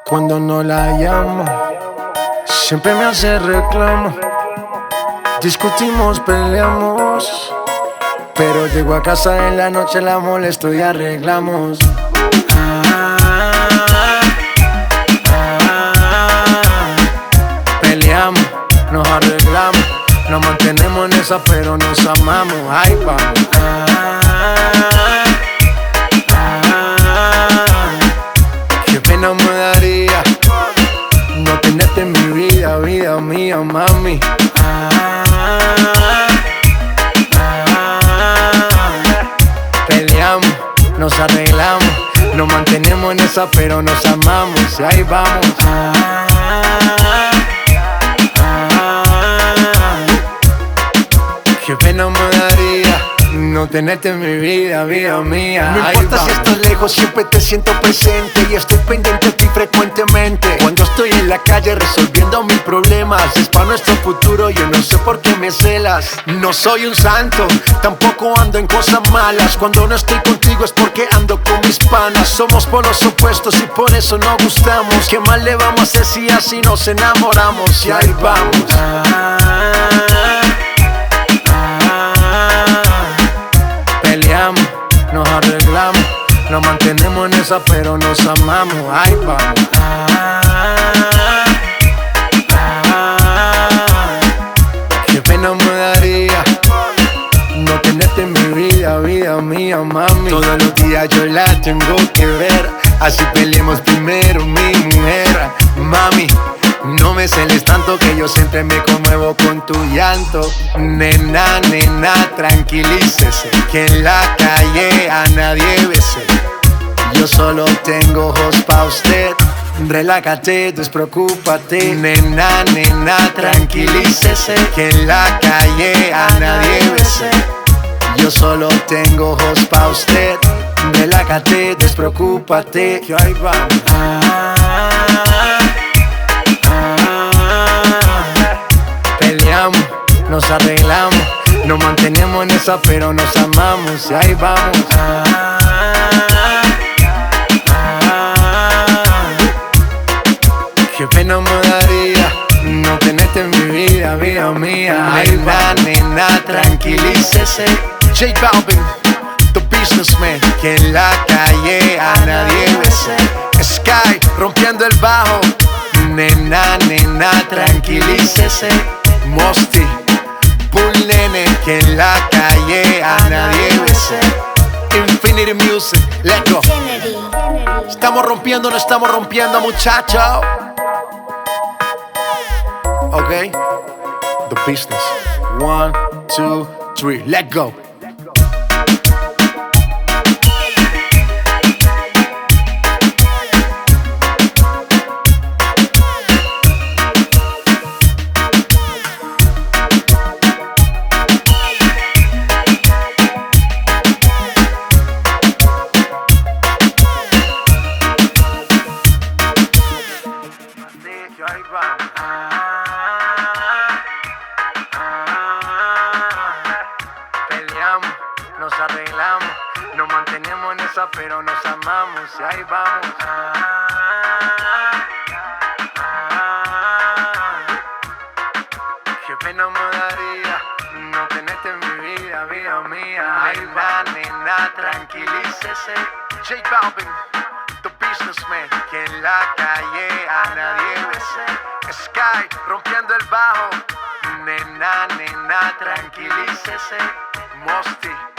Cuando no la llamo, siempre me hace reclamo. Discutimos, peleamos, pero llego a casa en la noche, la molesto y arreglamos. Peleamos, nos arreglamos, nos mantenemos en esa, pero nos amamos. Ahí vamos. Qué pena me daría no tenerte en mi vida, vida mía, mami. Peleamos, nos arreglamos, nos mantenemos en esa, pero nos amamos. Y ahí vamos. Qué pena me daría no tenerte en mi vida, vida mía. No importa si estás lejos, siempre te siento presente y estoy pendiente de ti frecuentemente. Cuando estoy en la calle resolviendo mis problemas, es para nuestro futuro, yo no sé por qué me celas. No soy un santo, tampoco ando en cosas malas. Cuando no estoy contigo es porque ando con mis panas. Somos polos opuestos y por eso nos gustamos. ¿Qué más le vamos a hacer si así nos enamoramos? Y ahí vamos. Nos arreglamos, nos mantenemos en esa, pero nos amamos. Ahí vamos. Qué pena me daría no tenerte en mi vida, vida mía, mami. Todos los días yo la tengo que ver, así peleemos primero, mi mujer. Mami, no me celes tanto que yo siempre me conmuevo con tu llanto. Nena, nena, tranquilícese, que en la calle a nadie bese. Yo solo tengo ojos pa' usted. Relájate, despreocúpate. Nena, nena, tranquilícese, que en la calle a nadie bese. Yo solo tengo ojos pa' usted. Relájate, despreocúpate. Que ahí vamos. Peleamos, nos arreglamos, nos mantenemos en esa, pero nos amamos. Y ahí vamos. Qué pena me daría no tenerte en mi vida, vida mía. Nena, nena, tranquilícese. J Balvin, the businessman, que en la calle a nadie bese. Sky, rompiendo el bajo. Nena, nena, tranquilícese. Mosty, Bull Nene, que en la calle a nadie bese. Infinity Music, let's go. Estamos rompiendo, no estamos rompiendo, muchachos. Ok, the business. 1, 2, 3, let's go. Ahí vamos. Peleamos, nos arreglamos, nos mantenemos en esa, pero nos amamos. Y ahí vamos. Qué pena me daría no tenerte en mi vida, vida mía. Nena, nena, tranquilícese. J Balvin, the businessman, que en la calle a nadie bese. Sky, rompiendo el bajo. Nena, nena, tranquilícese. Mosty.